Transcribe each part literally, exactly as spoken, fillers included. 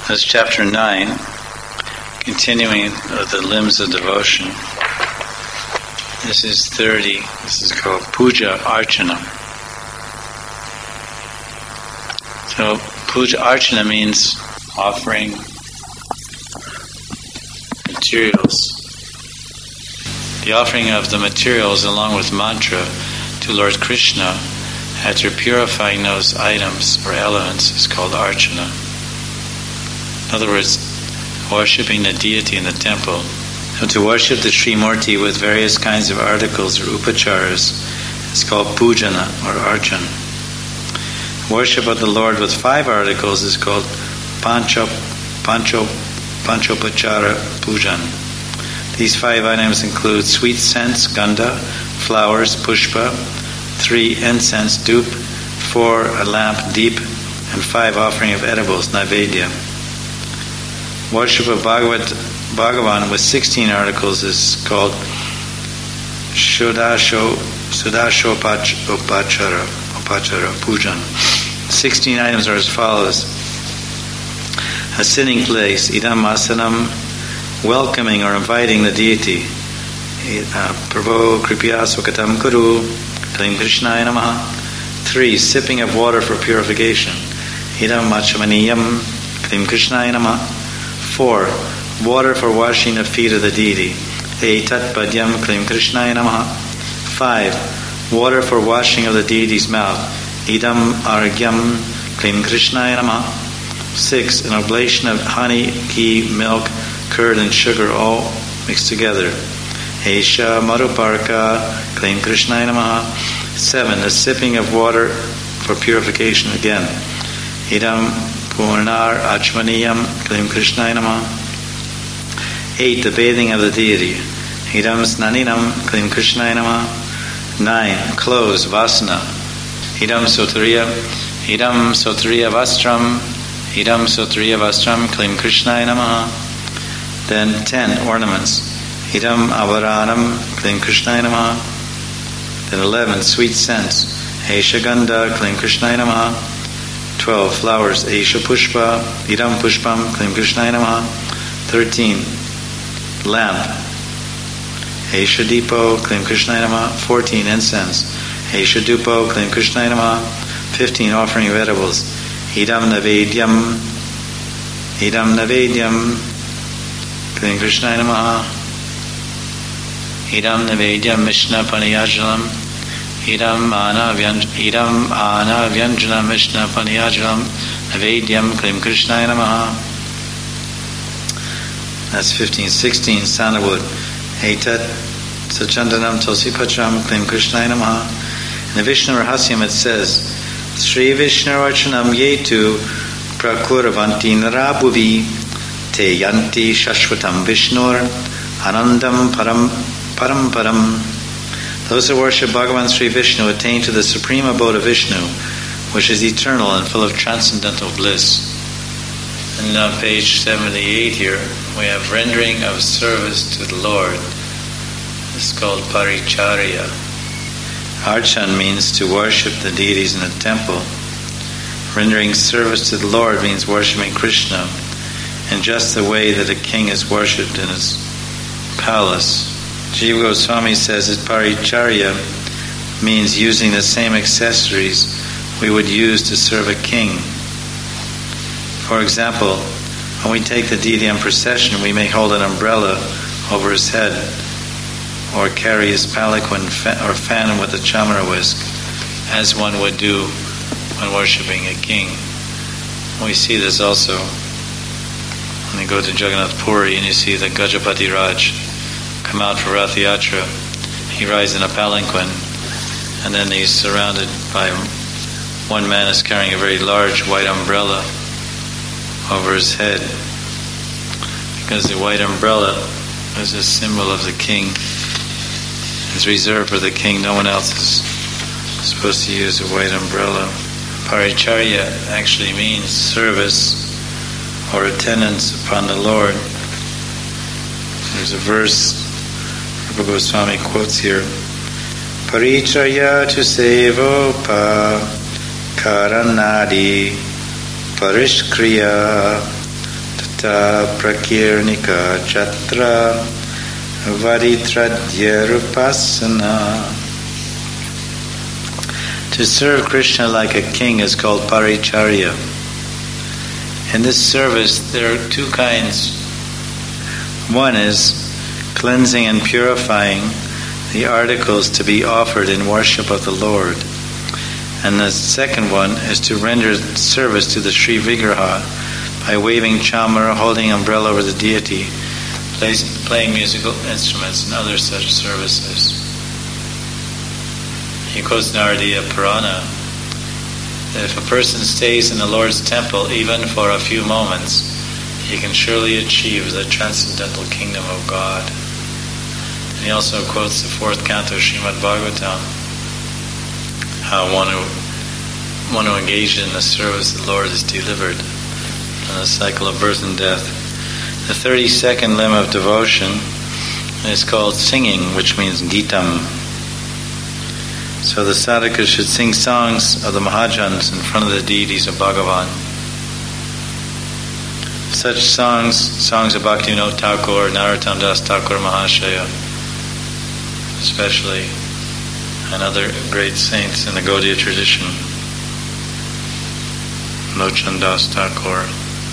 That's chapter nine, continuing with the limbs of devotion. This is thirty. This is called Puja Archana. So Puja Archana means offering materials. The offering of the materials along with mantra to Lord Krishna after purifying those items or elements is called Archana. In other words, worshipping the deity in the temple. So to worship the Sri Murti with various kinds of articles or upacharas is called Pujana or Archana. Worship of the Lord with five articles is called Pancho, Pancho, Panchopachara Pujan. These five items include sweet scents, gandha, flowers, pushpa, three incense, dup, four a lamp, deep, and five offering of edibles, naivedya. Worship of Bhagavad, Bhagavan with sixteen articles is called Shodasho, Shodasho Upachara, Upachara Pujan. Sixteen items are as follows. A sitting place, idam asanam, welcoming or inviting the deity. Prabho kripya swakatam kuru, Klim Krishnaya namaha. Three, sipping of water for purification. Idam machamaniyam, Klim Krishnaya namaha. Four, water for washing the feet of the deity. Etat padyam Klim Krishnaya namaha. Five, water for washing of the deity's mouth. Idam argyam Klim Krishnaya namaha. Six, an oblation of honey, ghee, milk, curd, and sugar all mixed together. Esha maruparka Klim Krishnaya namaha. Seven, the sipping of water for purification again. Idam Purnar Achmaniyam Klim Krishnaya namaha. Eight, the bathing of the deity. Idam Snaninam Klim Krishnaya namaha. Nine, clothes, vasana. Idam Sotriya, Idam Sotriya Vastram, Idam Sotriya Vastram Klim Krishnaya namaha. Then ten, ornaments. Idam Avaranam Klim Krishnaya namaha. Then eleven, sweet scents. Esha Gandha Klim Krishnaya namaha. Twelve, flowers. Esha Pushpa, Idam Pushpam Klim Krishnaya namaha. Thirteen, lamp. Esha Deepo Klim Krishnaya namaha. Fourteen, incense. Esha Dupo Klim Krishnaya namaha. Fifteen, offering of edibles. Idam Navedyam, Idam Navedyam Klim Krishnaya namaha. Idam Navedyam Mishna Paniyajalam. Idam Ana Idam Ana Vyanjana Mishna Paniyajalam Navedyam Klim Krishnaya namaha. That's fifteen. Sixteen, sandalwood. Etat Sachandanam Tulsipacham Klim Krishnaya namaha. In the Vishnu Rahasyam it says, Sri Vishnu Archanam Yetu Prakuravanti Narabhuvi Te Yanti Shashvatam Vishnur Anandam Param Param Param. Those who worship Bhagavan Sri Vishnu attain to the supreme abode of Vishnu, which is eternal and full of transcendental bliss. And on page seventy-eight here, we have rendering of service to the Lord. It's called Paricharya. Archan means to worship the deities in the temple. Rendering service to the Lord means worshiping Krishna in just the way that a king is worshipped in his palace. Jiva Goswami says that Paricharya means using the same accessories we would use to serve a king. For example, when we take the deity in procession, we may hold an umbrella over his head or carry his palanquin or fan him with a chamara whisk, as one would do when worshipping a king. We see this also when you go to Jagannath Puri and you see the Gajapati Raj come out for Rath Yatra. He rides in a palanquin, and then he's surrounded by one man is carrying a very large white umbrella over his head, because the white umbrella is a symbol of the king. It's reserved for the king. No one else is supposed to use a white umbrella. Paricharya actually means service or attendance upon the Lord. There's a verse Rupa Goswami quotes here. Paricharya tu sevopa karanadi parishkriya Nita Prakirnika Chatra Varitradya Rupasana. To serve Krishna like a king is called paricharya. In this service there are two kinds. One is cleansing and purifying the articles to be offered in worship of the Lord. And the second one is to render service to the Sri Vigraha by waving chamar, holding umbrella over the deity, play, playing musical instruments and other such services. He quotes Naradiya Purana that if a person stays in the Lord's temple even for a few moments, he can surely achieve the transcendental kingdom of God. And he also quotes the fourth canto of Srimad Bhagavatam, how one who, one who engaged in the service of the Lord is delivered from the cycle of birth and death. The thirty-second limb of devotion is called singing, which means Gitam. So the sadhakas should sing songs of the Mahajans in front of the deities of Bhagavan. Such songs, songs of Bhaktivinoda Thakur, Narottam Das Thakur Mahashaya, especially, and other great saints in the Gaudiya tradition, Lochan Das Thakur.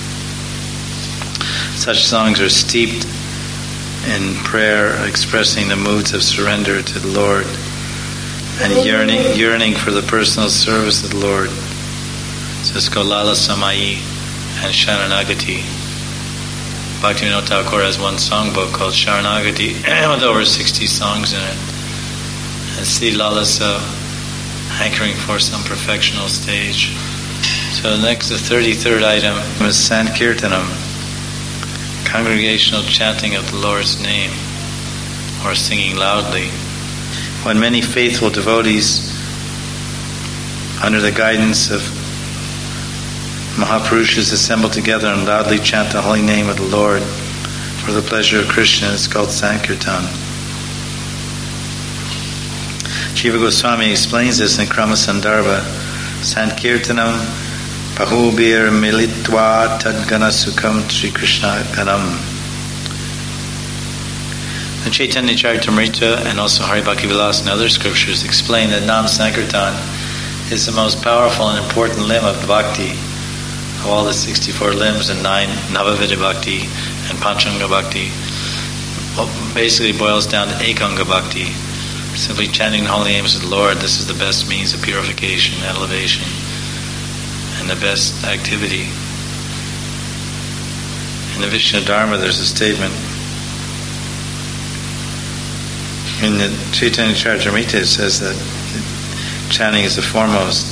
Such songs are steeped in prayer, expressing the moods of surrender to the Lord and yearning, yearning for the personal service of the Lord. So it's called Lala Samayi and Sharanagati. Bhaktivinoda Thakur has one songbook called Sharanagati with over sixty songs in it. And Sri Lalasa, hankering for some perfectional stage. So next, the thirty-third item is Sankirtanam, congregational chanting of the Lord's name, or singing loudly. When many faithful devotees, under the guidance of Mahapurushas, assemble together and loudly chant the holy name of the Lord for the pleasure of Krishna, it's called Sankirtan. Jiva Goswami explains this in Krama Sandarbha. Sankirtanam Pahubir Militva Tadgana Sukham Sri Krishna Ganam. The Chaitanya Charitamrita and also Hari Bhakti Vilas and other scriptures explain that Nam Sankirtan is the most powerful and important limb of Bhakti. Of all the sixty-four limbs and nine Navavidya Bhakti and Panchanga Bhakti, well, basically boils down to Ekanga Bhakti. Simply chanting the holy names of the Lord, this is the best means of purification, elevation, and the best activity. In the Vishnu Dharma there's a statement. In the Chaitanya Charitamrita it says that chanting is the foremost.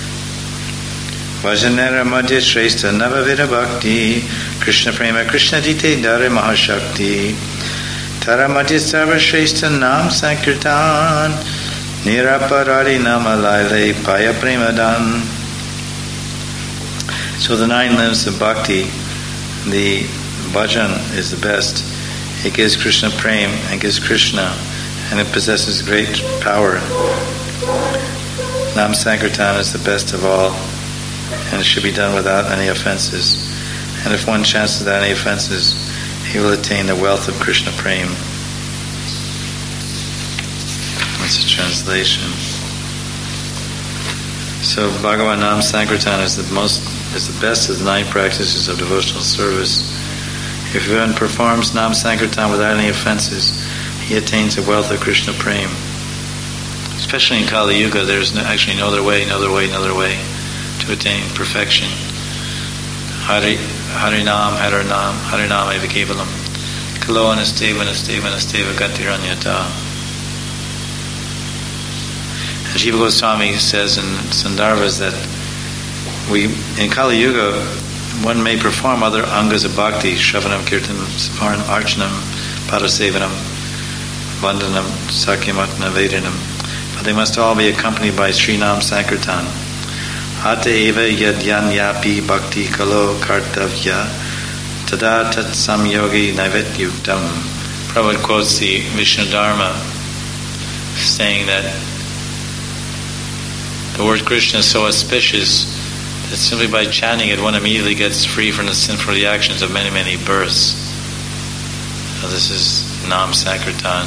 Vajanera Madhya Shrestha Navavira Bhakti Krishna Prema Krishna Dite Dare Mahashakti Tara Madhya Sarva Shrestha Nam Sankirtan Niraparari Namalaile Paya Premadan. So the nine limbs of Bhakti, the bhajan is the best. It gives Krishna Prem and gives Krishna, and it possesses great power. Nam Sankirtan is the best of all, and it should be done without any offenses. And if one chants without any offenses, he will attain the wealth of Krishna Prem. That's a translation. So Bhagavan Nam Sankirtan is the most, is the best of the nine practices of devotional service. If one performs Nam Sankirtan without any offenses, he attains the wealth of Krishna Prem. Especially in Kali Yuga, there's no, actually no other way, no other way, no other way to attain perfection. Hari Harinam, Harinam, Harinam eva kevalam. Kalo anasteva, anasteva, anasteva gatiranyata. And Jiva Goswami says in Sandarbhas that we, in Kali Yuga, one may perform other angas of bhakti, Shravanam, Kirtanam, Smaranam, Archanam, Padasevanam, Vandanam, Sakyamatana, Vedanam. But they must all be accompanied by Srinam Sankirtan. Ata eva yadyanyapi bhakti kalo kartavya tada tat samyogi naivet yuktam. Prabhupada quotes the Vishnu Dharma saying that the word Krishna is so auspicious that simply by chanting it, one immediately gets free from the sinful reactions of many, many births. So this is Nam Sankirtan.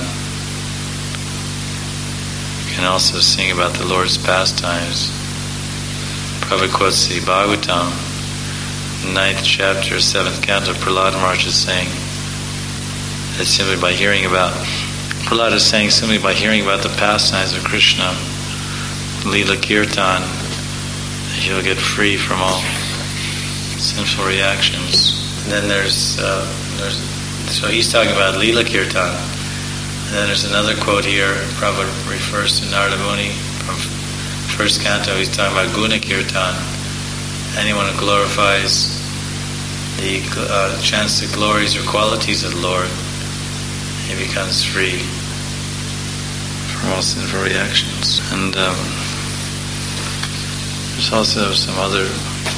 You can also sing about the Lord's pastimes. Prabhupada quotes the Bhagavatam, ninth chapter, seventh canto. Prahlad Maharaj is saying that simply by hearing about, Prahlad is saying simply by hearing about the pastimes of Krishna, Leela Kirtan, he'll get free from all sinful reactions. And then there's, uh, there's, so he's talking about Leela Kirtan. And then there's another quote here, Prabhupada refers to Narada Muni from first canto. He's talking about Guna Kirtan. Anyone who glorifies the, uh, chants the glories or qualities of the Lord, he becomes free from all sinful reactions. And um, there's also some other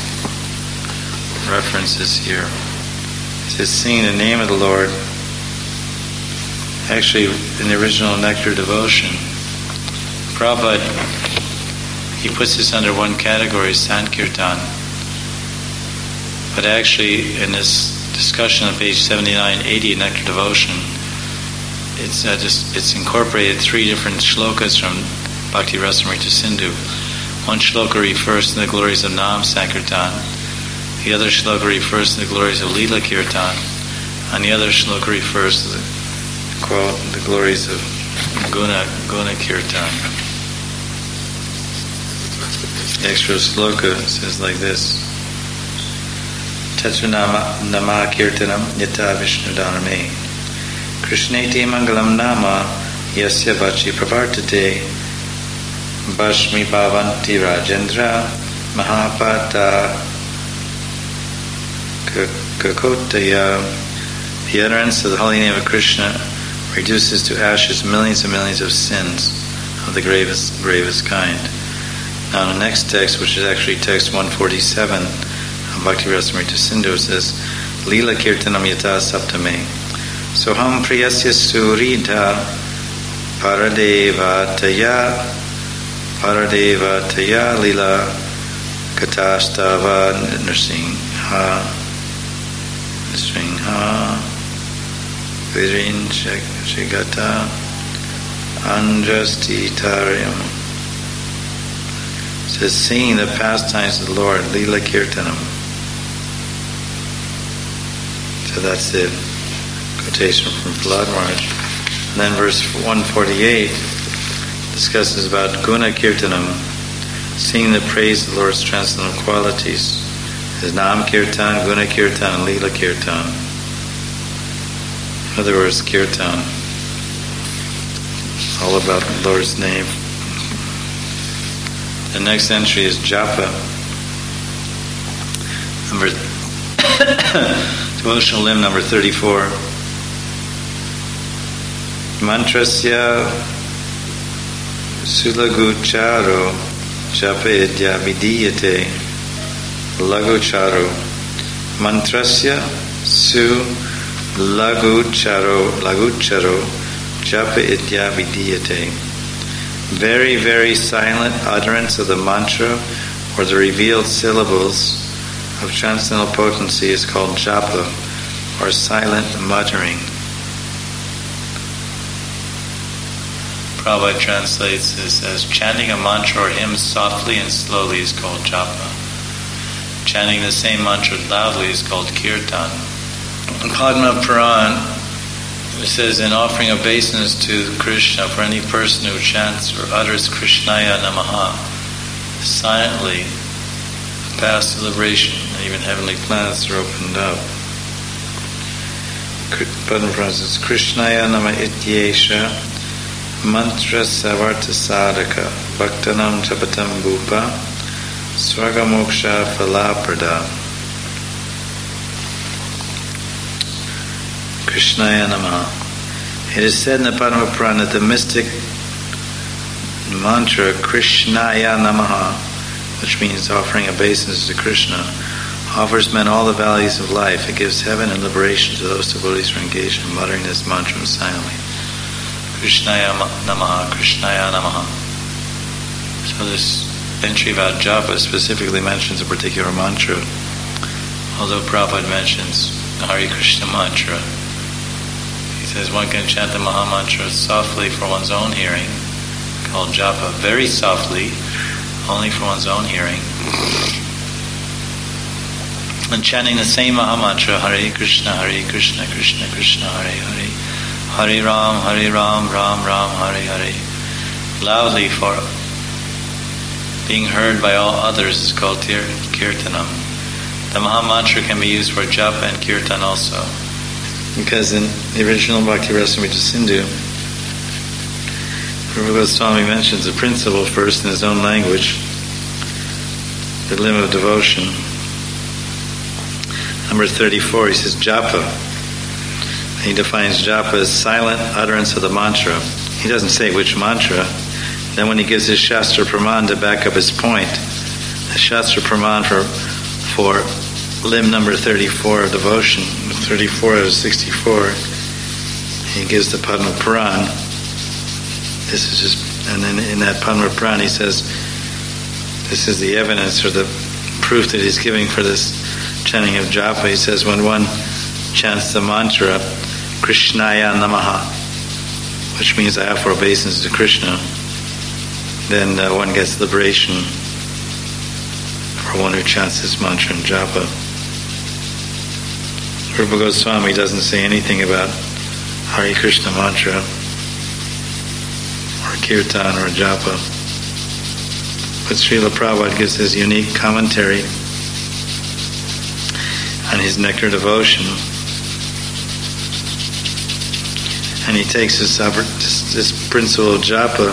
references here. It says, sing the name of the Lord. Actually, in the original Nectar Devotion, Prabhupada, he puts this under one category, Sankirtan. But actually, in this discussion on page seventy-nine eighty in Nectar Devotion, it's uh, just it's incorporated three different shlokas from Bhakti Rasamrita Sindhu. One shloka refers to the glories of Nam Sankirtan. The other shloka refers to the glories of Leela Kirtan. And the other shloka refers to the, quote, the glories of Guna, Guna Kirtan. The extra shloka says like this: Tatra nama, nama kirtanam yata vishnu dhaname Krishneti mangalam nama yasya vachi pravartate Bhashmi bhavanti rajendra mahapata kakotaya. The utterance of the holy name of Krishna reduces to ashes millions and millions of sins of the gravest, gravest kind. Now the next text, which is actually text one forty-seven of Bhakti Rasamrita Sindhu, says, Leela Kirtanam yata saptame Soham priyasya surita paradeva taya paradeva taya lila katastava nrsingha nrsingha virin shigata andrastitaryam. It says, singing the pastimes of the Lord, Leela Kirtanam. So that's it. Quotation from Prahlad Maharaj. And then verse one forty-eight discusses about Guna Kirtanam, singing the praise of the Lord's transcendental qualities. There's Nam Kirtan, Guna Kirtan, and Leela Kirtan. In other words, Kirtan. All about the Lord's name. The next entry is Japa. Number devotional limb number thirty-four. Mantrasya sulagucharo japa idya vidiyate lagucharo. Mantrasya su lagucharo lagucharo japa idya vidiyate. Very, very silent utterance of the mantra or the revealed syllables of transcendental potency is called japa, or silent muttering. Prabhupada translates this as chanting a mantra or hymn softly and slowly is called japa. Chanting the same mantra loudly is called kirtan. In Padma Puran, it says, in offering obeisance to Krishna for any person who chants or utters Krishnaya Namaha silently, past liberation and even heavenly planets are opened up. Padma Puran says, Krishnaya Nama Ityesha Mantra Savarta Sadhaka Bhaktanam Chapatam Bhupa Swagamoksha Phalaprada. Krishnaya Namaha. It is said in the Padma Purana that the mystic mantra Krishnaya Namaha, which means offering obeisance to Krishna, offers men all the values of life. It gives heaven and liberation to those devotees who are engaged in muttering this mantra silently. Krishnaya Namaha, Krishnaya Namaha. So this entry about japa specifically mentions a particular mantra, although Prabhupada mentions the Hare Krishna mantra. He says one can chant the Maha Mantra softly for one's own hearing, called japa, very softly, only for one's own hearing. And chanting the same Maha Mantra, Hare Krishna, Hare Krishna, Krishna Krishna, Hare Hare, Hare Ram, Hare Ram, Ram Ram, Hare Hare, loudly for being heard by all others is called Kirtanam. The Maha Mantra can be used for japa and kirtan also. Because in the original Bhakti Rasamrita Sindhu, Rupa Goswami mentions a principle first in his own language, the limb of devotion. Number thirty-four, he says japa. He defines japa as silent utterance of the mantra. He doesn't say which mantra. Then when he gives his Shastra Praman to back up his point, the Shastra Praman for, for limb number thirty-four of devotion, thirty-four out of sixty-four, he gives the Padma Puran. This is just, and then in that Padma Puran he says, this is the evidence or the proof that he's giving for this chanting of japa. He says when one chants the mantra Krishnaya Namaha, which means I offer obeisance to Krishna, then uh, one gets liberation for one who chants this mantra in japa. Rupa Goswami doesn't say anything about Hare Krishna mantra or kirtan or japa, but Srila Prabhupada gives his unique commentary on his Nectar Devotion, and he takes this, this, this principle of japa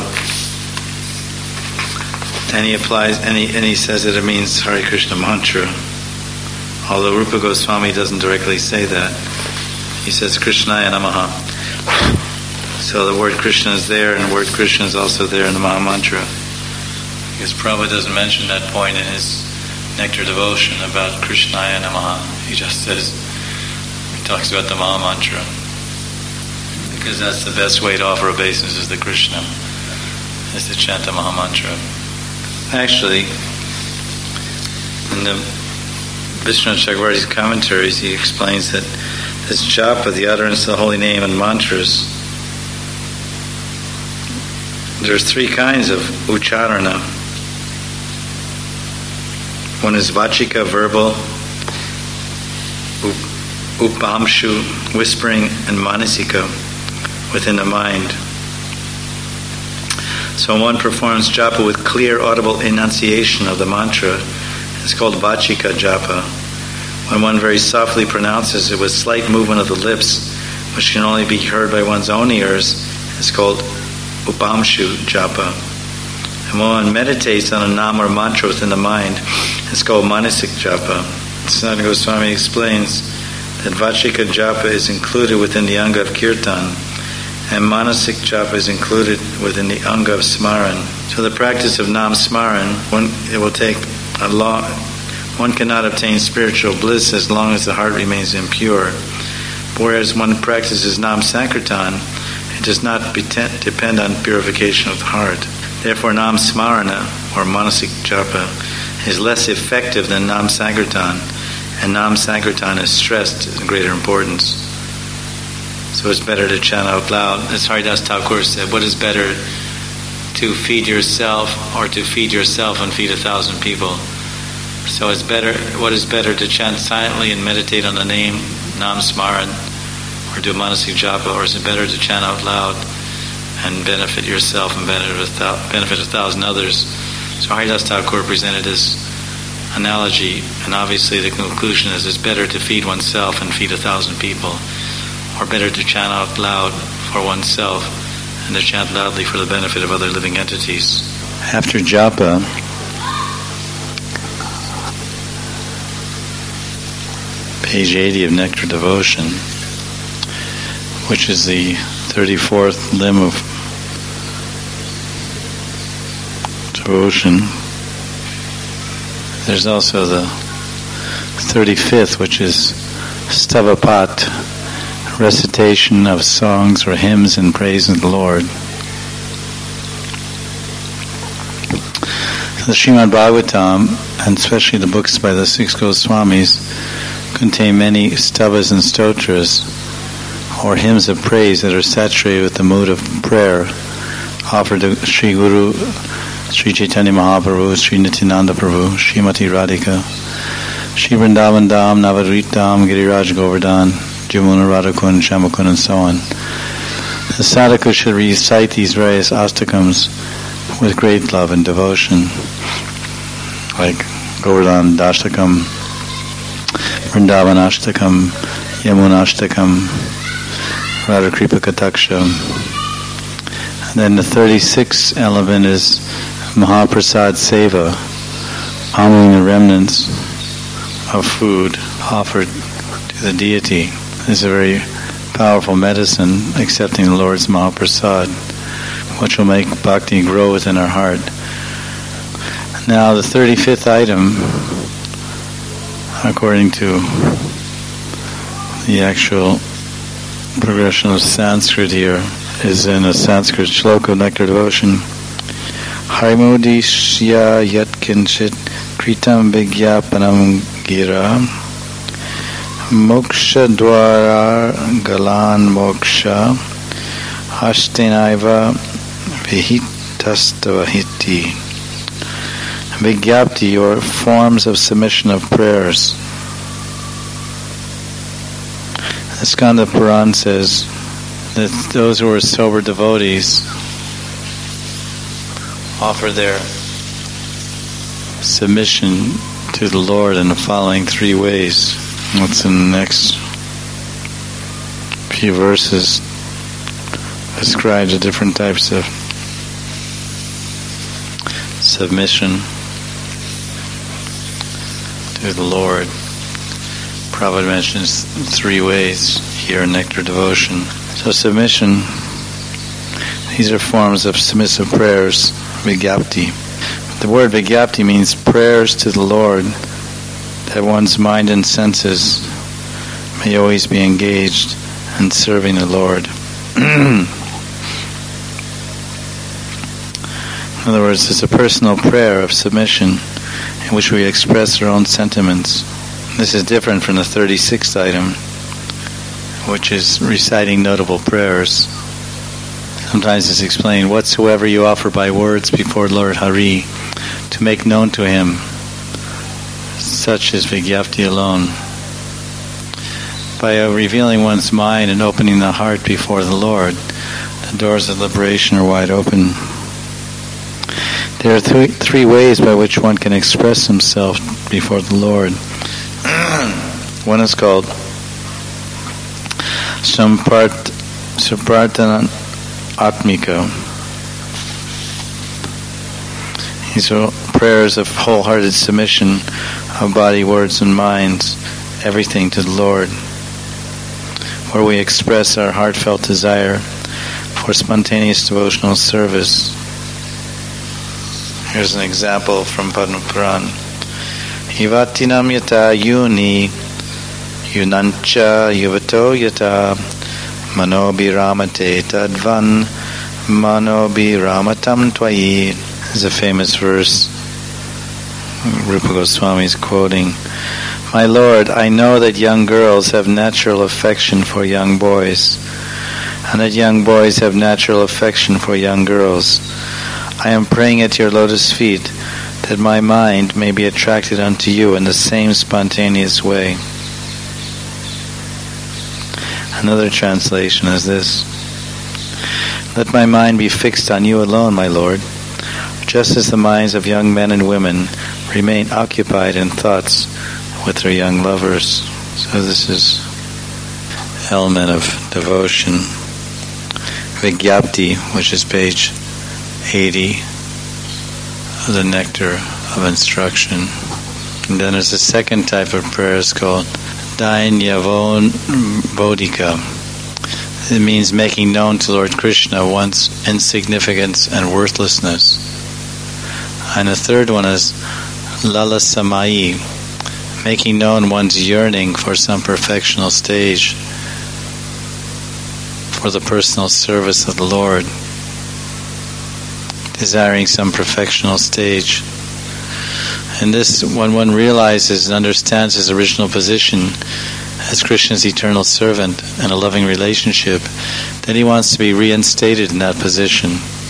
and he applies and he, and he says that it means Hare Krishna mantra, although Rupa Goswami doesn't directly say that. He says Krishnaya Namaha. So the word Krishna is there, and the word Krishna is also there in the Maha Mantra, because Prabhupada doesn't mention that point in his Nectar Devotion about Krishnaya Namaha. He just says, he talks about the Maha Mantra, because that's the best way to offer obeisances to Krishna, is to chant the Maha Mantra. Actually, in the Vishnu Chakravarti's commentaries, he explains that this japa, the utterance of the holy name and mantras, there's three kinds of ucharana. One is vachika, verbal, upamshu, whispering, and manasika, within the mind. So when one performs japa with clear, audible enunciation of the mantra, it's called vachika japa. When one very softly pronounces it with slight movement of the lips, which can only be heard by one's own ears, it's called upamshu japa. And when one meditates on a nama or mantra within the mind, it's called manasik japa. Sanatana Goswami explains that vachika japa is included within the anga of kirtan, and manasik japa is included within the anga of smaran. So the practice of nam smaran, one, it will take a long, one cannot obtain spiritual bliss as long as the heart remains impure. Whereas one practices nam sankirtan, it does not depend on purification of the heart. Therefore nam smarana, or manasik japa, is less effective than nam sankirtan, and nam sankirtan is stressed in greater importance. So it's better to chant out loud. As Haridas Thakur said, what is better, to feed yourself or to feed yourself and feed a thousand people? So it's better, what is better, to chant silently and meditate on the name Nam Smaran, or do manasik japa, or is it better to chant out loud and benefit yourself and benefit a, th- benefit a thousand others? So Haridas Thakur presented this analogy, and obviously the conclusion is it's better to feed oneself and feed a thousand people, or better to chant out loud for oneself and to chant loudly for the benefit of other living entities. After japa, page eighty of Nectar Devotion, which is the thirty-fourth limb of devotion, there's also the thirty-fifth, which is Stavapat, recitation of songs or hymns in praise of the Lord. The Srimad Bhagavatam, and especially the books by the six Goswamis, contain many stabas and stotras, or hymns of praise that are saturated with the mood of prayer, offered to Sri Guru, Sri Chaitanya Mahaprabhu, Sri Nityananda Prabhu, Srimati Radhika, Sri Vrindavan Dham, Navarit Dham, Giriraj Govardhan, Jamuna Radhakund, Shamakund, and so on. The sadhaka should recite these various astakams with great love and devotion, like Govardhan Dashtakam, Vrindavan Ashtakam, Yamuna Ashtakam, Radha Kripa Kataksha. And then the thirty-sixth element is Mahaprasad Seva, honoring the remnants of food offered to the deity. This is a very powerful medicine, accepting the Lord's Mahaprasad, which will make bhakti grow within our heart. Now the thirty-fifth item, according to the actual progression of Sanskrit here, is in a Sanskrit shloka of Nectar Devotion. Harimodishya yat kinchit kritam vigyapanam gira moksha dwara galan moksha hashtenaiva vihitastvahiti. Vigyapti, or forms of submission of prayers. The Skanda Puran says that those who are sober devotees offer their submission to the Lord in the following three ways. What's in the next few verses describes the different types of submission to the Lord. Prabhupada mentions three ways here in Nectar Devotion. So submission, these are forms of submissive prayers, vigyapti. The word vigyapti means prayers to the Lord, that one's mind and senses may always be engaged in serving the Lord. In other words, it's a personal prayer of submission in which we express our own sentiments. This is different from the thirty-sixth item, which is reciting notable prayers. Sometimes it's explained, whatsoever you offer by words before Lord Hari to make known to Him, such is Vigyapti alone. By uh, revealing one's mind and opening the heart before the Lord, the doors of liberation are wide open. There are three, three ways by which one can express himself before the Lord. One is called Sampart, Sampartana Atmika. These are prayers of wholehearted submission of body, words, and minds, everything to the Lord, where we express our heartfelt desire for spontaneous devotional service. Here's an example from Padma Puran. Hivatinam yata yuni yunancha yuvato yata manobhiramate tadvan manobhiramatam twayi. This is a famous verse Rupa Goswami is quoting. My Lord, I know that young girls have natural affection for young boys, and that young boys have natural affection for young girls. I am praying at your lotus feet that my mind may be attracted unto you in the same spontaneous way. Another translation is this. Let my mind be fixed on you alone, my Lord, just as the minds of young men and women remain occupied in thoughts with their young lovers. So this is element of devotion. Vigyapti, which is page eighty of the Nectar of Instruction. And then there's a second type of prayer, it's called Dainyavon Bodhika. It means making known to Lord Krishna one's insignificance and worthlessness. And the third one is Lalasamai, making known one's yearning for some perfectional stage for the personal service of the Lord, desiring some perfectional stage And this, when one realizes and understands his original position as Krishna's eternal servant and a loving relationship, then he wants to be reinstated in that position.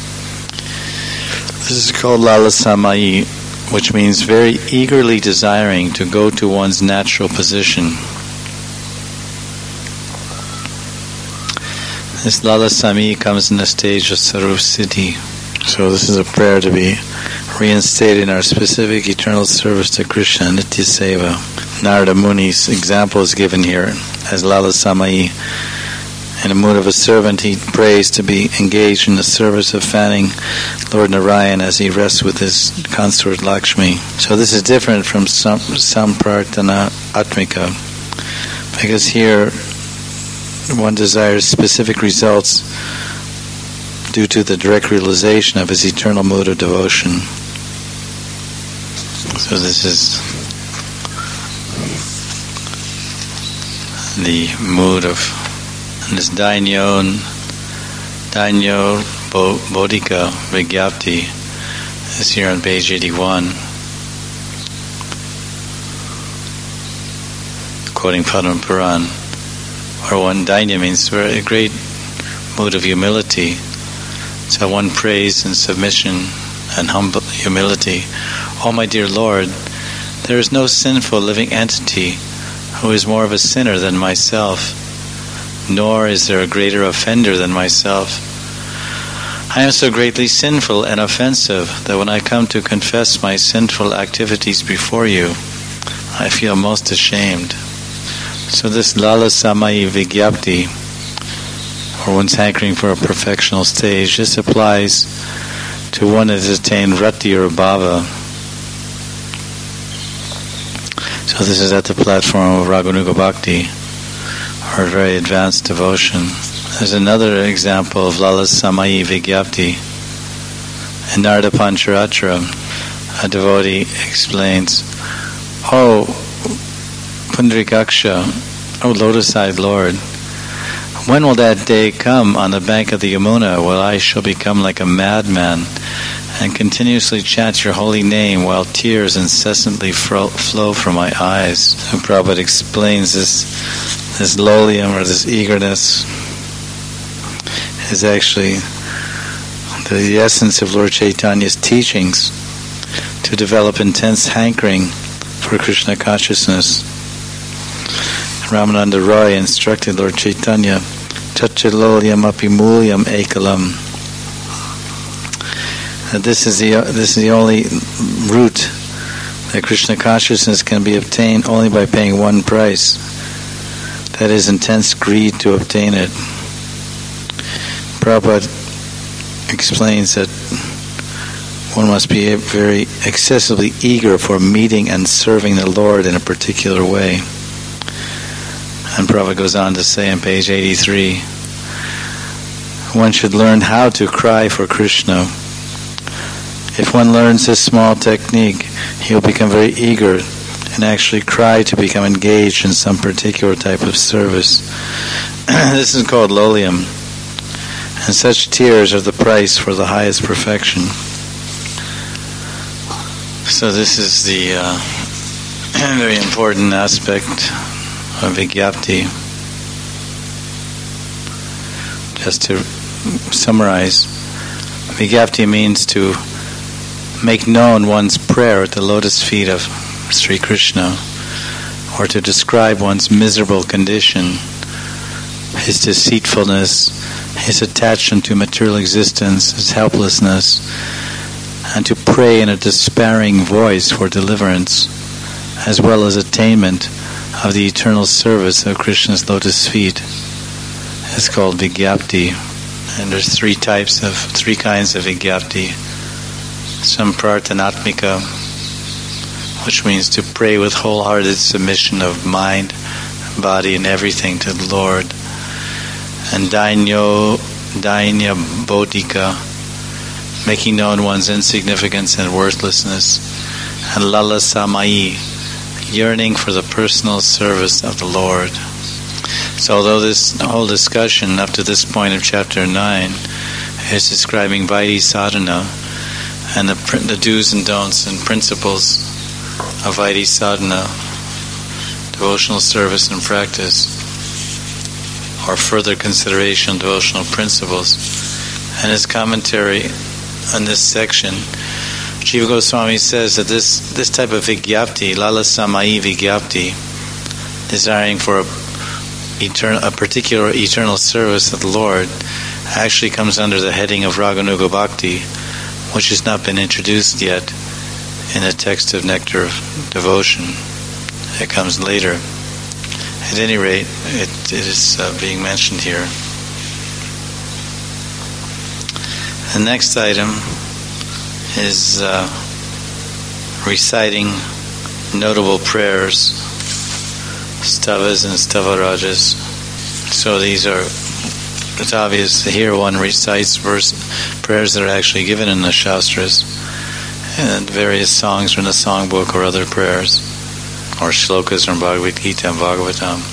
This is called lalasamai, which means very eagerly desiring to go to one's natural position. This lalasami comes in the stage of Sarup Siddhi. So this is a prayer to be reinstated in our specific eternal service to Krishna, Nitya Seva. Narada Muni's example is given here as lalasamai. In the mood of a servant, he prays to be engaged in the service of fanning Lord Narayan as he rests with his consort Lakshmi. So this is different from Sam, Samprarthana Atmika, because here one desires specific results due to the direct realization of his eternal mood of devotion. So this is the mood of this Dainyo, Dainyo Bodhika Vigyapti is here on page eighty-one, quoting Padma Puran, where one Dainya means a great mood of humility. So one prays in submission and humble humility. Oh my dear Lord, there is no sinful living entity who is more of a sinner than myself, nor is there a greater offender than myself. I am so greatly sinful and offensive that when I come to confess my sinful activities before you, I feel most ashamed. So this lalasamai vigyapti, or one's hankering for a perfectional stage, this applies to one that has attained rati or bhava. So this is at the platform of Raganuga Bhakti, or very advanced devotion. There's another example of lalasamai vigyapti. In Narada Pancharatra, a devotee explains, Oh, Pundarikaksha, O lotus-eyed Lord, when will that day come on the bank of the Yamuna where I shall become like a madman and continuously chant your holy name while tears incessantly fro- flow from my eyes? So Prabhupada explains this, this lolium, or this eagerness, is actually the, the essence of Lord Chaitanya's teachings to develop intense hankering for Krishna consciousness. Ramananda Roy instructed Lord Chaitanya, Tachalolyam api mulyam ekalam. That this is the this is the only route that Krishna consciousness can be obtained only by paying one price. That is intense greed to obtain it. Prabhupada explains that one must be very excessively eager for meeting and serving the Lord in a particular way. And Prabhupada goes on to say on page eighty-three, one should learn how to cry for Krishna. If one learns this small technique, he will become very eager and actually cry to become engaged in some particular type of service. This is called lolium, and such tears are the price for the highest perfection. So this is the uh, very important aspect of Vigyapti. Just to summarize, Vigyapti means to make known one's prayer at the lotus feet of Sri Krishna, or to describe one's miserable condition, his deceitfulness, his attachment to material existence, his helplessness, and to pray in a despairing voice for deliverance, as well as attainment of the eternal service of Krishna's lotus feet. It's called Vigyapti. And there's three types of, three kinds of Vigyapti. Samprarthanatmika, which means to pray with wholehearted submission of mind, body, and everything to the Lord. And Dainyo, Dainya Bodhika, making known one's insignificance and worthlessness. And Lalasamai, yearning for the personal service of the Lord. So although this whole discussion up to this point of chapter nine is describing Vaidhi sadhana and the, the do's and don'ts and principles Avaidhi sadhana, devotional service and practice, or further consideration of devotional principles. And his commentary on this section, Jiva Goswami says that this, this type of vigyapti, lalasamai vigyapti, desiring for a, eternal, a particular eternal service of the Lord, actually comes under the heading of Raganuga Bhakti, which has not been introduced yet in the text of Nectar of Devotion. It comes later. At any rate, it, it is uh, being mentioned here. The next item is uh, reciting notable prayers, stavas and stavarajas. So these are, it's obvious here one recites verse, prayers that are actually given in the Shastras, and various songs from the songbook or other prayers, or shlokas from Bhagavad Gita and Bhagavatam.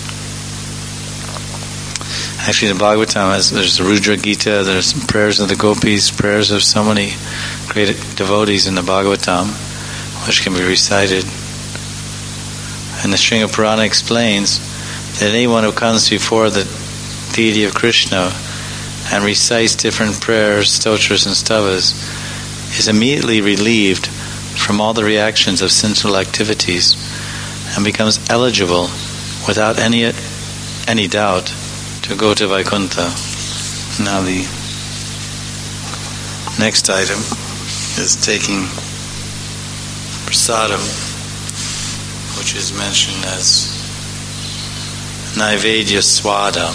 Actually, the Bhagavatam has, there's the Rudra Gita, there's prayers of the gopis, prayers of so many great devotees in the Bhagavatam, which can be recited. And the Sringa Purana explains that anyone who comes before the deity of Krishna and recites different prayers, stotras and stavas is immediately relieved from all the reactions of sensual activities and becomes eligible without any any doubt to go to Vaikuntha. Now the next item is taking prasadam, which is mentioned as Naivedya Swada,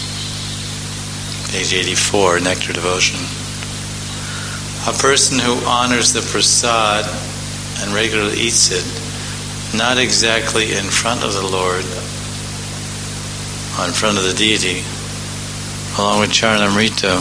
page eighty-four, Nectar Devotion. A person who honors the prasad and regularly eats it, not exactly in front of the Lord, or in front of the deity, along with Charanamrita,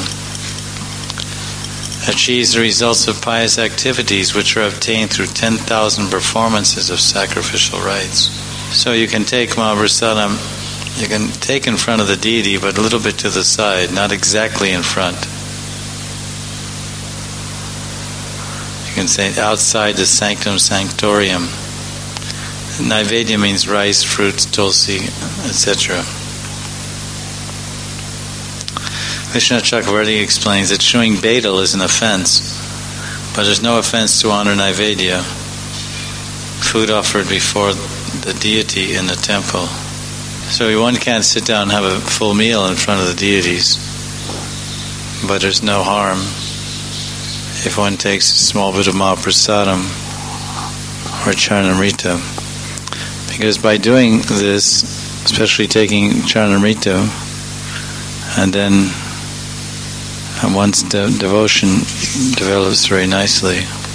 achieves the results of pious activities which are obtained through ten thousand performances of sacrificial rites. So you can take Mahaprasadam, you can take in front of the deity, but a little bit to the side, not exactly in front. You can say outside the sanctum sanctorium. Naivedya means rice, fruits, tulsi, et cetera. Vishnu Chakravarti explains that chewing betel is an offense, but there's no offense to honor Naivedya, food offered before the deity in the temple. So one can't sit down and have a full meal in front of the deities, but there's no harm if one takes a small bit of Mahaprasadam or Charanamrita, because by doing this, especially taking Charanamrita, and then and one's de- devotion develops very nicely.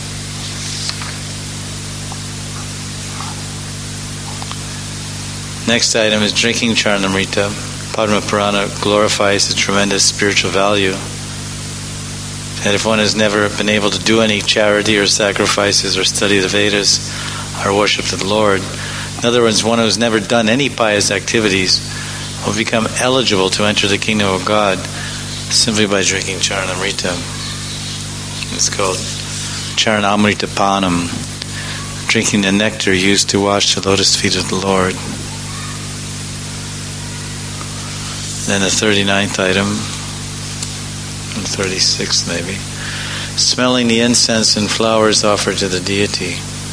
Next item is drinking Charanamrita. Padma Purana glorifies the tremendous spiritual value. And if one has never been able to do any charity or sacrifices or study the Vedas or worship the Lord, in other words, one who's never done any pious activities will become eligible to enter the kingdom of God simply by drinking Charanamrita. It's called Charanamrita Panam, drinking the nectar used to wash the lotus feet of the Lord. Then the thirty-ninth item, and thirty-sixth maybe, smelling the incense and flowers offered to the deity.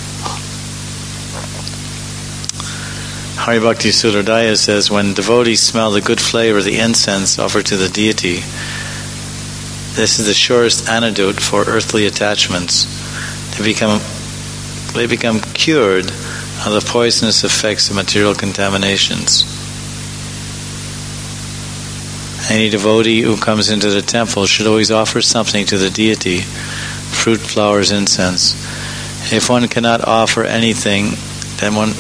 Hari Bhakti Sudardaya says, when devotees smell the good flavor of the incense offered to the deity, this is the surest antidote for earthly attachments. They become, they become cured of the poisonous effects of material contaminations. Any devotee who comes into the temple should always offer something to the deity, fruit, flowers, incense. If one cannot offer anything, then one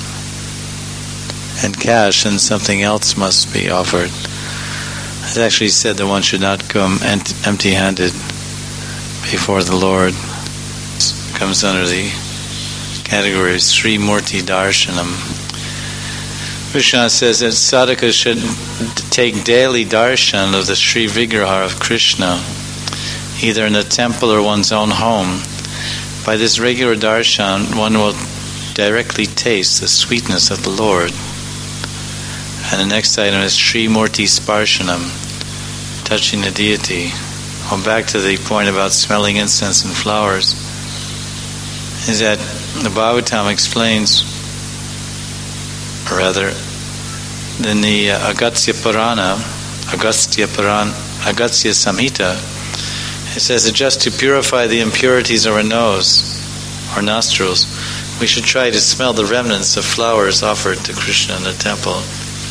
and cash, and something else must be offered. It's actually said that one should not come empty-handed before the Lord. It comes under the category of Sri Murti Darshanam. Krishna says that sadhaka should take daily darshan of the Sri Vigraha of Krishna, either in the temple or one's own home. By this regular darshan, one will directly taste the sweetness of the Lord. And the next item is Sri Murti Sparshanam, touching the deity. Going back to the point about smelling incense and flowers, is that the Bhagavatam explains, or rather, in the uh, Agastya Purana, Agastya Purana, Agastya Samhita, it says that just to purify the impurities of our nose or nostrils, we should try to smell the remnants of flowers offered to Krishna in the temple.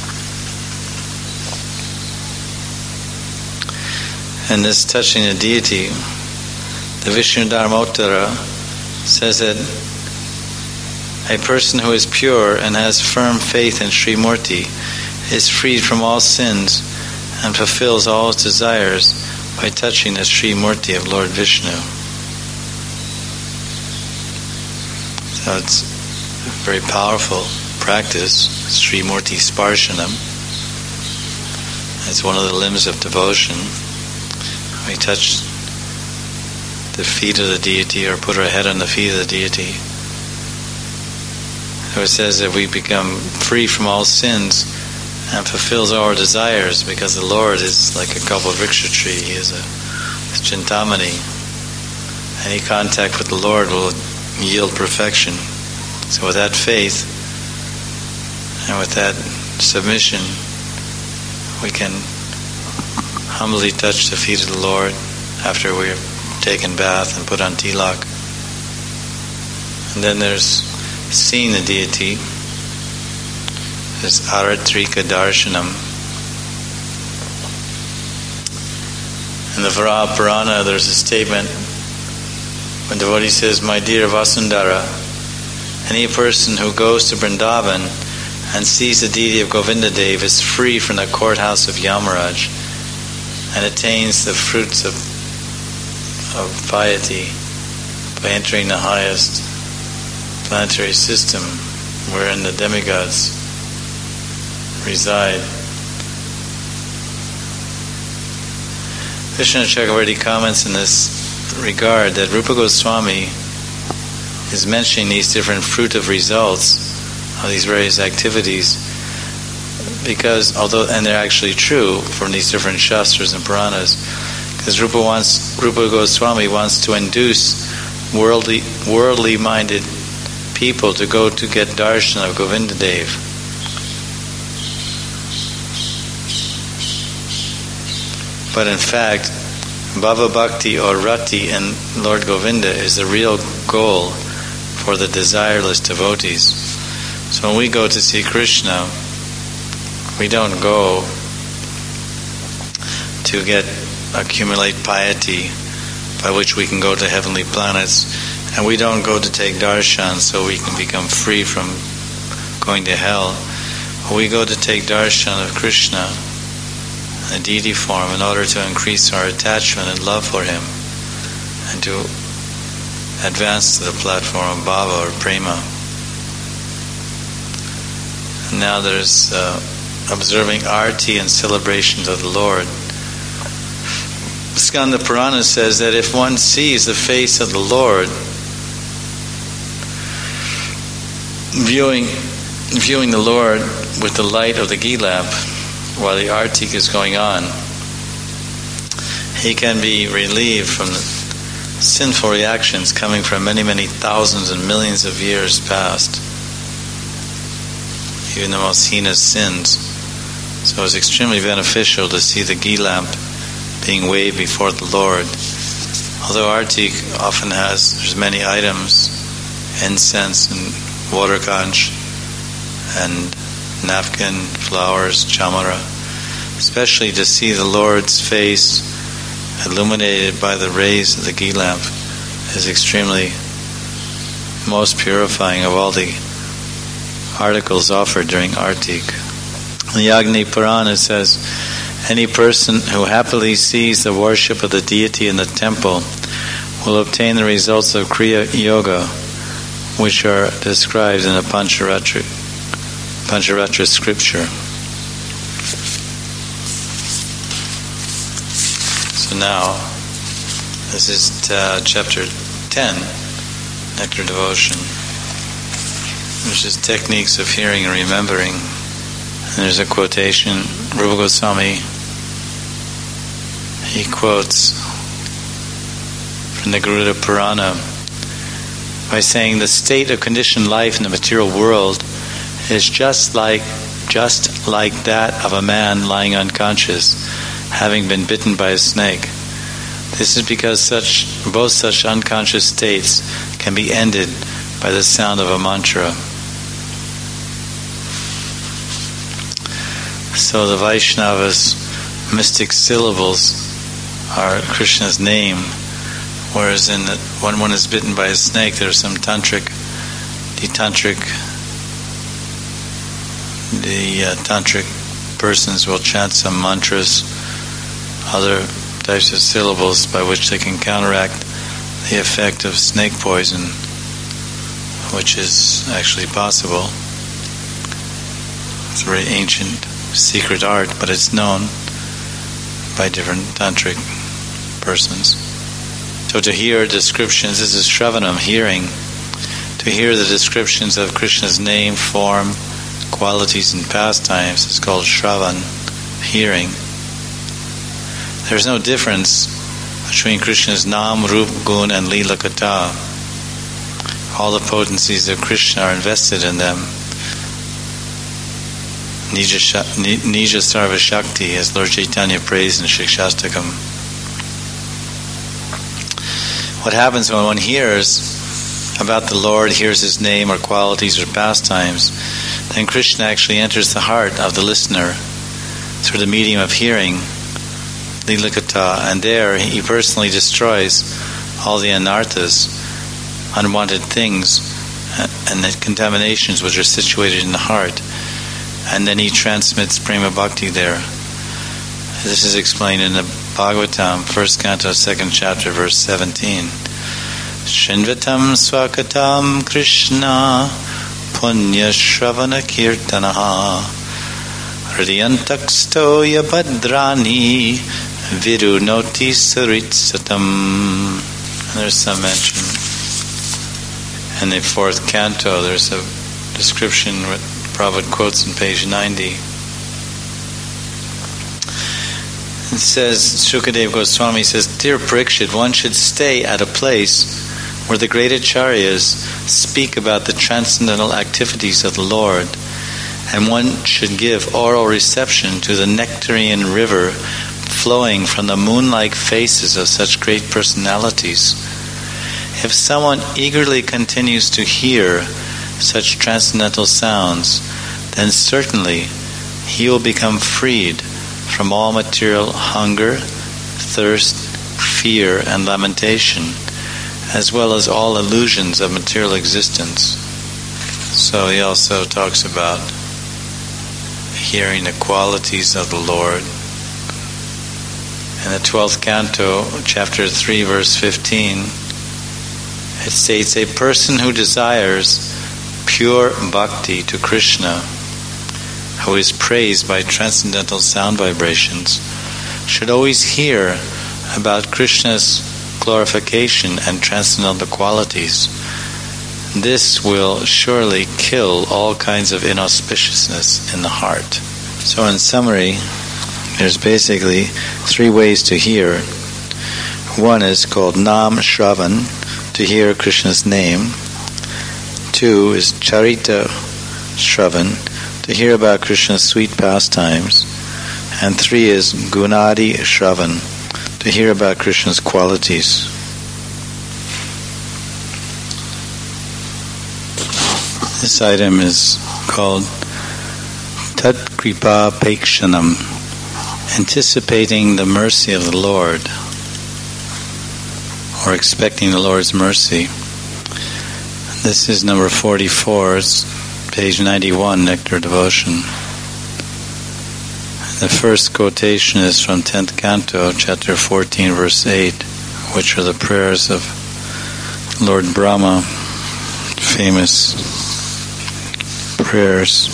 And this touching the deity, the Vishnu Dharmottara says that a person who is pure and has firm faith in Sri Murti is freed from all sins and fulfills all his desires by touching the Sri Murti of Lord Vishnu. So it's a very powerful practice, Sri Murti Sparshanam. It's one of the limbs of devotion. We touch the feet of the deity or put our head on the feet of the deity. So it says that we become free from all sins and fulfills all our desires, because the Lord is like a Kalpavriksha tree. He is a Chintamani. Any contact with the Lord will yield perfection. So with that faith and with that submission, we can humbly touch the feet of the Lord after we're taken bath and put on tilak. And then there's seeing the deity. There's Aratrika Darshanam. In the Varaha Purana, there's a statement when the devotee says, "My dear Vasundhara, any person who goes to Vrindavan and sees the deity of Govindadev is free from the courthouse of Yamaraj and attains the fruits of, of piety by entering the highest planetary system wherein the demigods reside." Vishnu Chakravarti comments in this regard that Rupa Goswami is mentioning these different fruitive results of these various activities because, although, and they're actually true from these different shastras and Puranas, because Rupa wants, Rupa Goswami wants to induce worldly, worldly-minded people to go to get darshan of Govindadev. But in fact, Bhava Bhakti or Rati in Lord Govinda is the real goal for the desireless devotees. So when we go to see Krishna, we don't go to get accumulate piety by which we can go to heavenly planets, and we don't go to take darshan so we can become free from going to hell. We go to take darshan of Krishna in a deity form in order to increase our attachment and love for him and to advance to the platform of bhava or prema. And now there's uh, observing arti and celebrations of the Lord. Skanda Purana says that if one sees the face of the Lord, viewing viewing the Lord with the light of the ghee lamp while the artik is going on, he can be relieved from the sinful reactions coming from many, many thousands and millions of years past, even the most heinous sins. So it's extremely beneficial to see the ghee lamp being waved before the Lord. Although artik often has, there's many items, incense and water conch and napkin, flowers, chamara, especially to see the Lord's face illuminated by the rays of the ghee lamp is extremely most purifying of all the articles offered during artik. In the Agni Purana it says, any person who happily sees the worship of the deity in the temple will obtain the results of Kriya Yoga, which are described in the Pancharatra, Pancharatra scripture. So now, this is uh, chapter ten, Nectar Devotion. which is techniques of hearing and remembering. And there's a quotation, Rupa Goswami, he quotes from the Garuda Purana by saying the state of conditioned life in the material world is just like just like that of a man lying unconscious, having been bitten by a snake. This is because such both such unconscious states can be ended by the sound of a mantra. So the Vaishnava's mystic syllables are Krishna's name, whereas in the, when one is bitten by a snake, there are some tantric, the tantric, the uh, tantric persons will chant some mantras, other types of syllables by which they can counteract the effect of snake poison, which is actually possible. It's a very ancient, secret art, but it's known by different tantric persons. So to hear descriptions, this is Shravanam, hearing. To hear the descriptions of Krishna's name, form, qualities and pastimes is called Shravan, hearing. There's no difference between Krishna's Nam, Rup, Gun and Leela Katha. All the potencies of Krishna are invested in them. Nija, Nija Sarva Shakti, as Lord Chaitanya praised in Shikshastakam. What happens when one hears about the Lord, hears His name or qualities or pastimes, then Krishna actually enters the heart of the listener through the medium of hearing, Leela Katha, and there He personally destroys all the anarthas, unwanted things, and the contaminations which are situated in the heart. And then He transmits Prema Bhakti there. This is explained in the Bhagavatam, first canto, second chapter, verse seventeen. Shinvatam swakatam Krishna punya shravana kirtanaha hridiyantaksto yabhadrani virunoti saritsatam. There's some mention. In the fourth canto, there's a description what Prabhupada quotes on page ninety. It says, Shukadev Goswami says, Dear Parikshit, one should stay at a place where the great acharyas speak about the transcendental activities of the Lord, and one should give oral reception to the nectarian river flowing from the moon-like faces of such great personalities. If someone eagerly continues to hear such transcendental sounds, then certainly he will become freed from all material hunger, thirst, fear, and lamentation, as well as all illusions of material existence. So he also talks about hearing the qualities of the Lord. In the twelfth canto, chapter three, verse fifteen, it states, a person who desires pure bhakti to Krishna, who is praised by transcendental sound vibrations, should always hear about Krishna's glorification and transcendental qualities. This will surely kill all kinds of inauspiciousness in the heart. So in summary, there's basically three ways to hear. One is called Nam Shravan, to hear Krishna's name. Two is Charita Shravan, to hear about Krishna's sweet pastimes. And three is Gunadi Shravan, to hear about Krishna's qualities. This item is called Tat Kripa Pekshanam, anticipating the mercy of the Lord, or expecting the Lord's mercy. This is number forty-four, it's page ninety-one, Nectar Devotion. The first quotation is from tenth canto, chapter fourteen, verse eight, which are the prayers of Lord Brahma, famous prayers,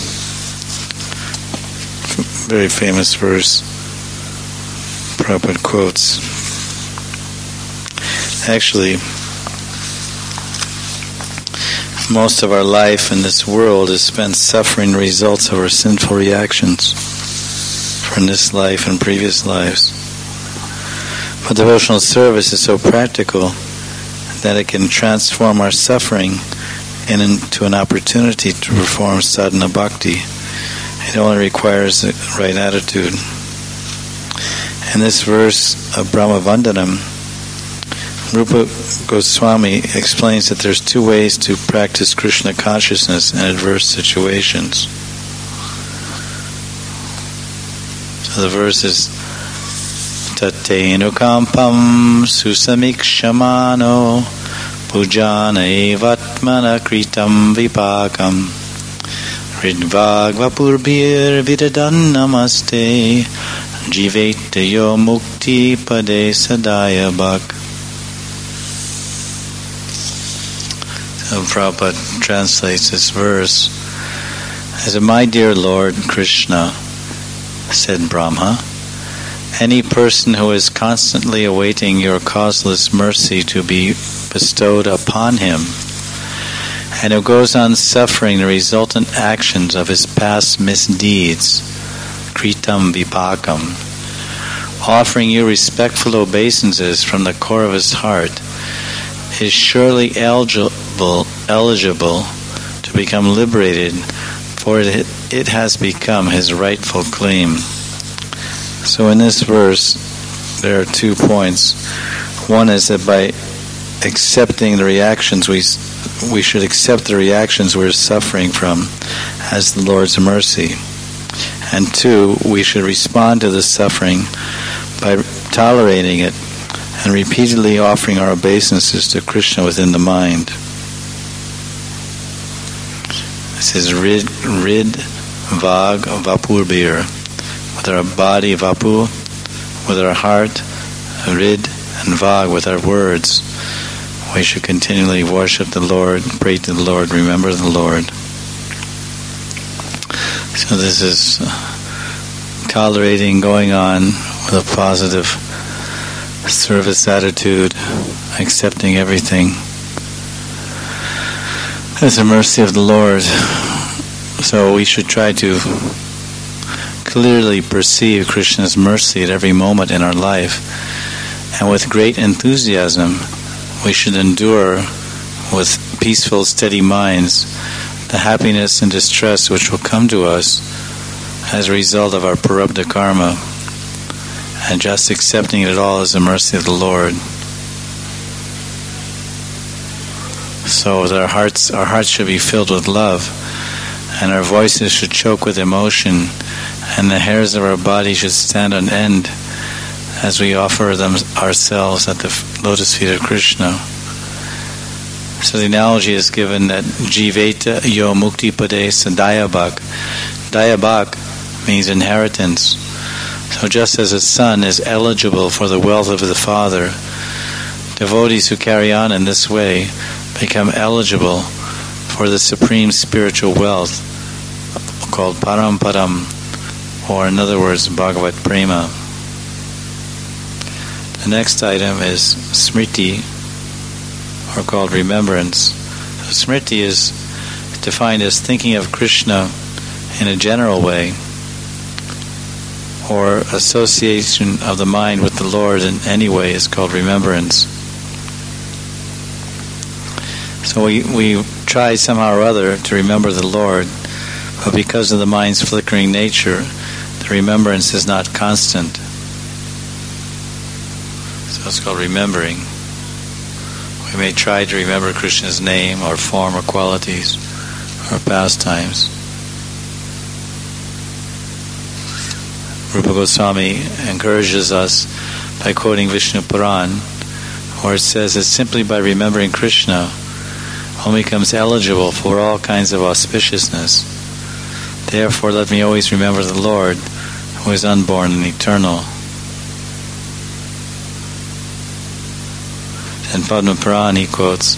very famous verse Prabhupada quotes. Actually, most of our life in this world is spent suffering the results of our sinful reactions from this life and previous lives. But devotional service is so practical that it can transform our suffering into an opportunity to perform sadhana bhakti. It only requires the right attitude. In this verse of Brahma Vandanam, Rupa Goswami explains that there's two ways to practice Krishna consciousness in adverse situations. So the verse is Tatenukampam susamikshamano pujana evatmana kritam vipakam ridvag vapurbir vidadan namaste jivetayo mukti pade sadaya bhak. So Prabhupada translates this verse as, "My dear Lord Krishna," said Brahma, "any person who is constantly awaiting your causeless mercy to be bestowed upon him, and who goes on suffering the resultant actions of his past misdeeds, kritam vipakam, offering you respectful obeisances from the core of his heart, is surely eligible, eligible to become liberated, for it, it has become his rightful claim." So in this verse, there are two points. One is that by accepting the reactions, we we should accept the reactions we're suffering from as the Lord's mercy. And two, we should respond to the suffering by tolerating it and repeatedly offering our obeisances to Krishna within the mind. This is rid, rid, vag, vapurbir. With our body, vapu, with our heart, rid, and vag, with our words, we should continually worship the Lord, pray to the Lord, remember the Lord. So this is tolerating, going on with a positive service attitude, accepting everything as the mercy of the Lord. So we should try to clearly perceive Krishna's mercy at every moment in our life, and with great enthusiasm we should endure with peaceful, steady minds the happiness and distress which will come to us as a result of our prarabdha karma, and just accepting it all as the mercy of the Lord. So that our hearts, our hearts should be filled with love, and our voices should choke with emotion, and the hairs of our body should stand on end as we offer them ourselves at the lotus feet of Krishna. So the analogy is given that jiveta yo mukti pade sadayabhak. Dayabhak means inheritance. So just as a son is eligible for the wealth of the father, devotees who carry on in this way become eligible for the supreme spiritual wealth called Paramparam, or in other words, Bhagavat Prema. The next item is Smriti, or called remembrance. So Smriti is defined as thinking of Krishna in a general way, or association of the mind with the Lord in any way is called remembrance. So we, we try somehow or other to remember the Lord, but because of the mind's flickering nature, the remembrance is not constant. So it's called remembering. We may try to remember Krishna's name or form or qualities or pastimes. Rupa Goswami encourages us by quoting Vishnu Puran, where it says that simply by remembering Krishna, one becomes eligible for all kinds of auspiciousness. Therefore, let me always remember the Lord, who is unborn and eternal. In Padma Puran he quotes,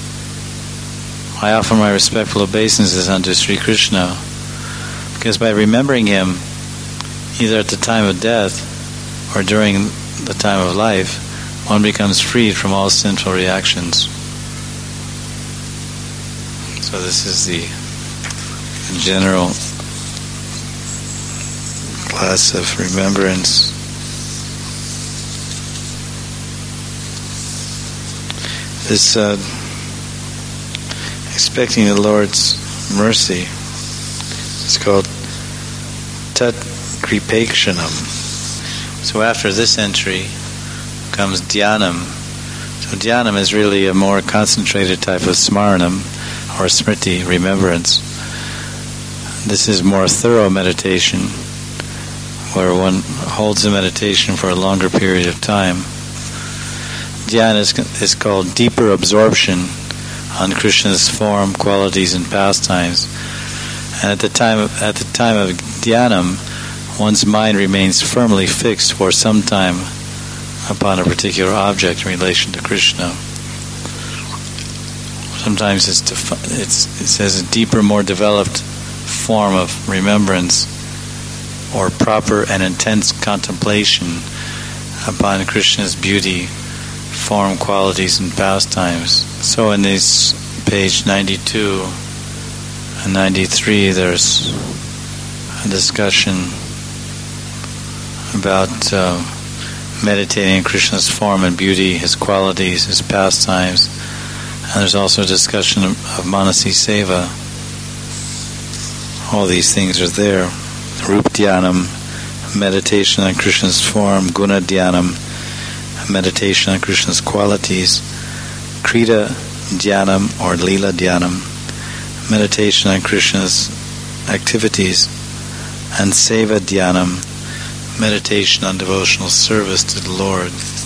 "I offer my respectful obeisances unto Sri Krishna, because by remembering him, either at the time of death or during the time of life, one becomes freed from all sinful reactions." So this is the general class of remembrance. This uh, expecting the Lord's mercy is called Tat Kripakshanam. So after this entry comes Dhyanam. So Dhyanam is really a more concentrated type of Smaranam or Smriti, remembrance. This is more thorough meditation where one holds the meditation for a longer period of time. Dhyana is, is called deeper absorption on Krishna's form, qualities, and pastimes. And at the time of, at the time of Dhyanam, one's mind remains firmly fixed for some time upon a particular object in relation to Krishna. Sometimes it's, defi- it's it says a deeper, more developed form of remembrance or proper and intense contemplation upon Krishna's beauty, form, qualities, and pastimes. So in this page ninety-two and ninety-three, there's a discussion about uh, meditating on Krishna's form and beauty, his qualities, his pastimes. And there's also a discussion of, of Manasi Seva. All these things are there. Rup Dhyanam, meditation on Krishna's form. Guna Dhyanam, meditation on Krishna's qualities. Krita Dhyanam or Leela Dhyanam, meditation on Krishna's activities. And Seva Dhyanam, meditation on devotional service to the Lord.